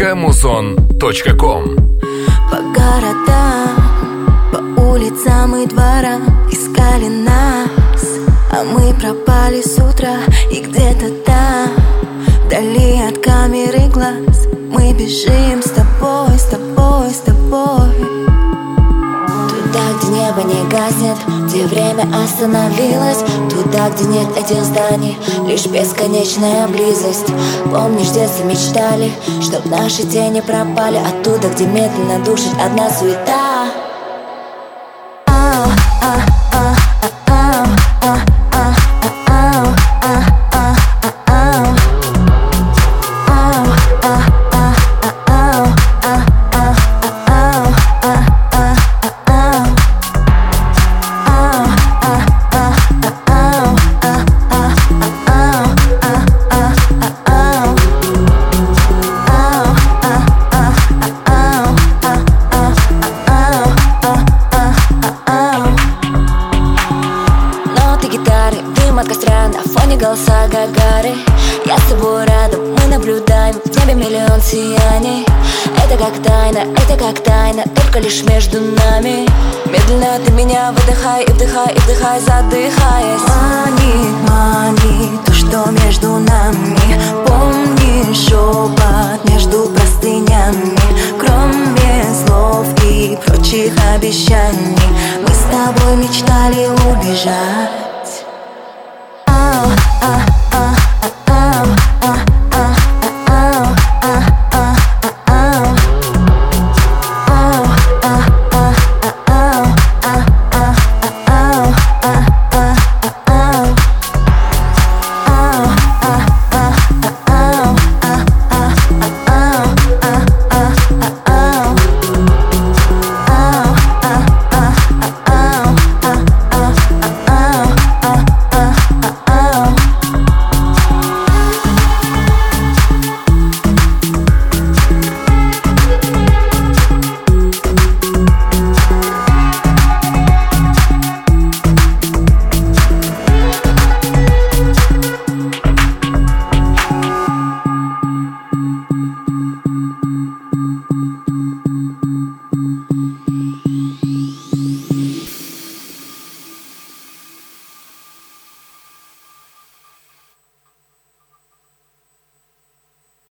muzon.com. По городам, по улицам и дворам искали нас, а мы пропали с утра. И где-то там, вдали от камеры глаз, мы бежим с тобой, с тобой, с тобой. Туда, где небо не гаснет, где время остановилось, туда, где нет этих зданий, лишь бесконечная близость. Помнишь, в детстве мечтали, чтоб наши тени пропали оттуда, где медленно душит одна суета. Дым от костра, на фоне голоса Гагары. Я с тобой рядом, мы наблюдаем в небе миллион сияний. Это как тайна, только лишь между нами. Медленно ты меня выдыхай, и вдыхай, и вдыхай, задыхаясь. Манит, манит то, что между нами. Помни,